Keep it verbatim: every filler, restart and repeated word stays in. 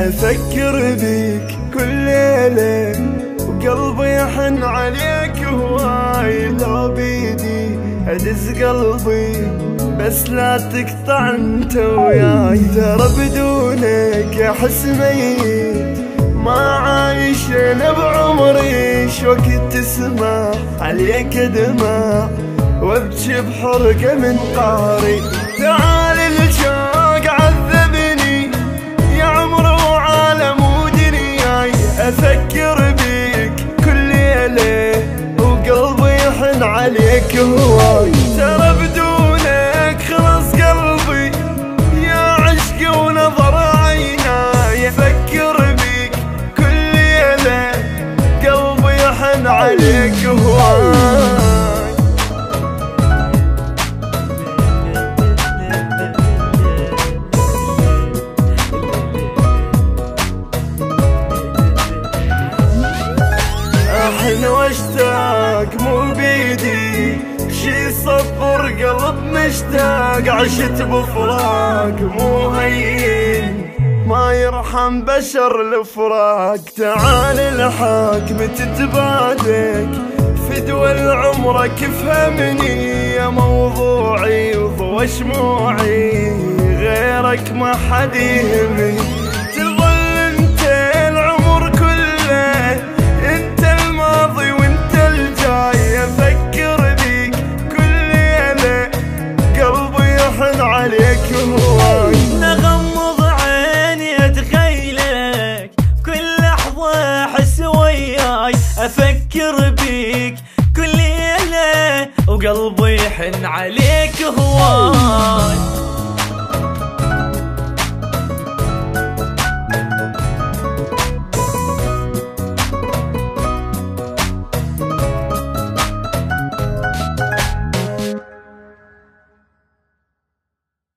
افكر بيك كل ليلة وقلبي يحن عليك هواي، لو بيدي ادز قلبي بس لا تقطع انت وياي. ترى بدونك احس ميت ما عايش انا بعمري، شو وقت تسمع عليك دمع وابكي بحرقة من قهري. تعال الشوق عذبني يا عمر وعالم ودنياي، افكر بيك كل ليلة وقلبي يحن عليك هواي. ترى بدونك خلص قلبي يا عشق ونظر عيناي، افكر بيك كل ليلة قلبي يحن عليك هواي. احن واشتاق مو بيدي شي صبر قلب مشتاق، عشت بفراق مو هين ما يرحم بشر الفراق. تعال الحاك متتبادك فدوى عمرك فهمني يا موضوعي وضوى شموعي، غيرك ما حد يهمني. نغمض عيني اتخيلك كل لحظة احس وياي، افكر بيك كل ليلة وقلبي يحن عليك هواي.